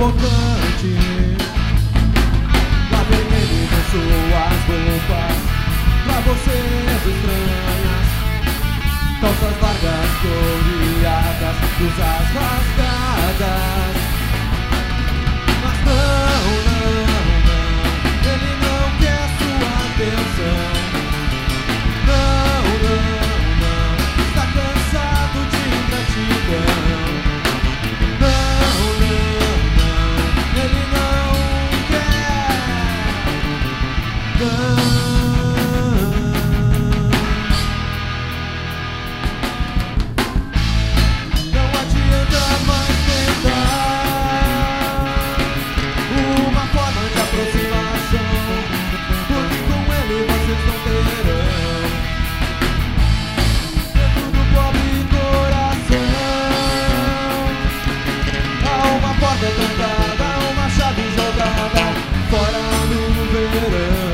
importante. Lá vem ele com suas roupas, pra vocês estranhas, calças largas, floreadas, blusas rasgadas. Mas não, ele não quer sua atenção. Não, está cansado de gratidão. Não, ele não quer. Não adianta mais tentar uma forma de aproximação, porque com ele vocês não terão. Dentro do pobre coração há uma porta trancada, uma chave jogada fora no verão.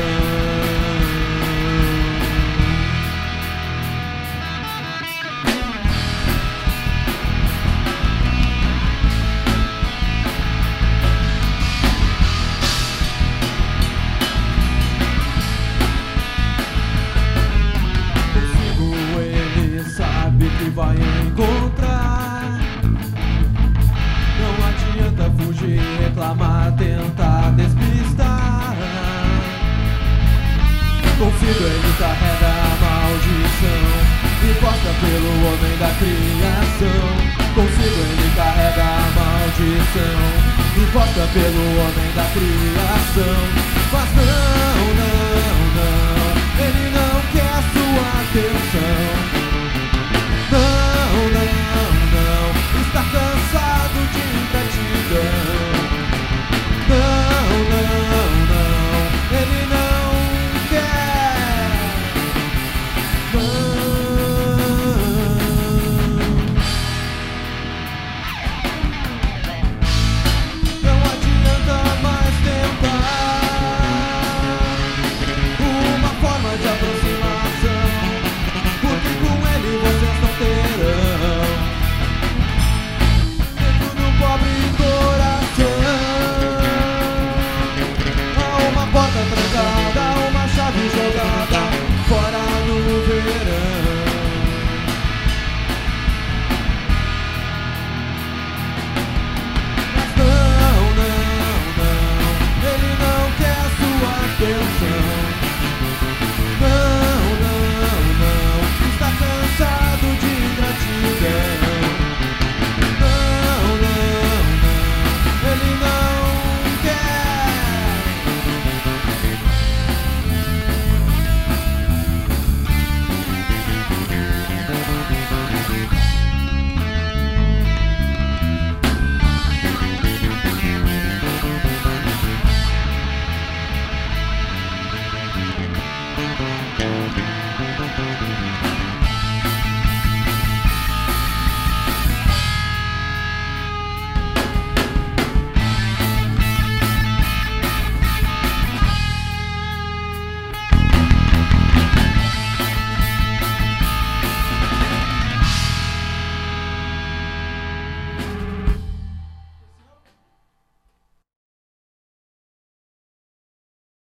Consigo ele sabe que vai encontrar. Não adianta fugir, reclamar, tentar despistar. Consigo ele carrega a maldição, imposta pelo homem da criação. Consigo ele carrega a maldição, imposta pelo homem da criação. Mas não, ele não quer sua atenção.